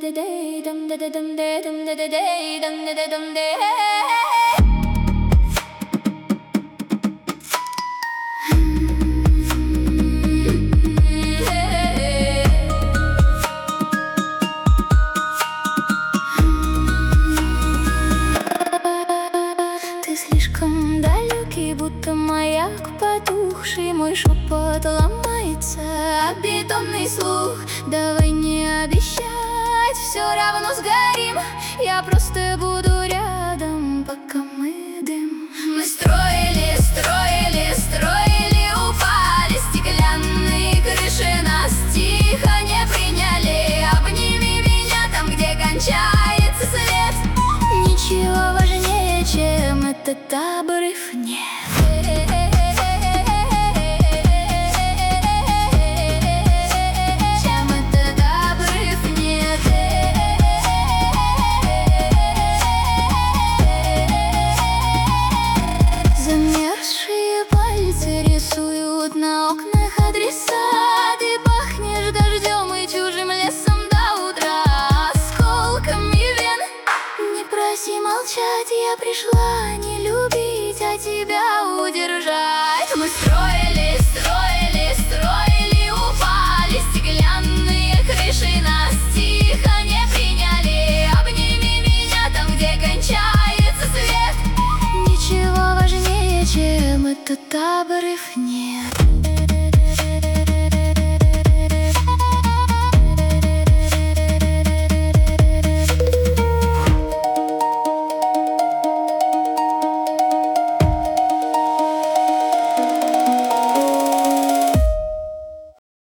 Ты слишком далекий, будто маяк потухший. Мой шепот ломается об бетонный слух. Давай не обещать, все равно сгорим. Я просто буду рядом, пока мы дым. Мы строили, строили, строили, упали. Стеклянные крыши нас тихо не приняли. Обними меня там, где кончается свет. Ничего важнее, чем этот обрыв, нет. Чем этот обрыв, нет. Замерзшие пальцы рисуют на окнах адреса. Ты пахнешь дождем и чужим лесом до утра. Осколками вен. Не проси молчать, я пришла не любить, а тебя удержать. Мы строили, строили, строили, упали. Stеклянные крыши нас тихо не приняли. Обними меня там, где кончается свет. Ничего важнее, чем этот обрыв, нет.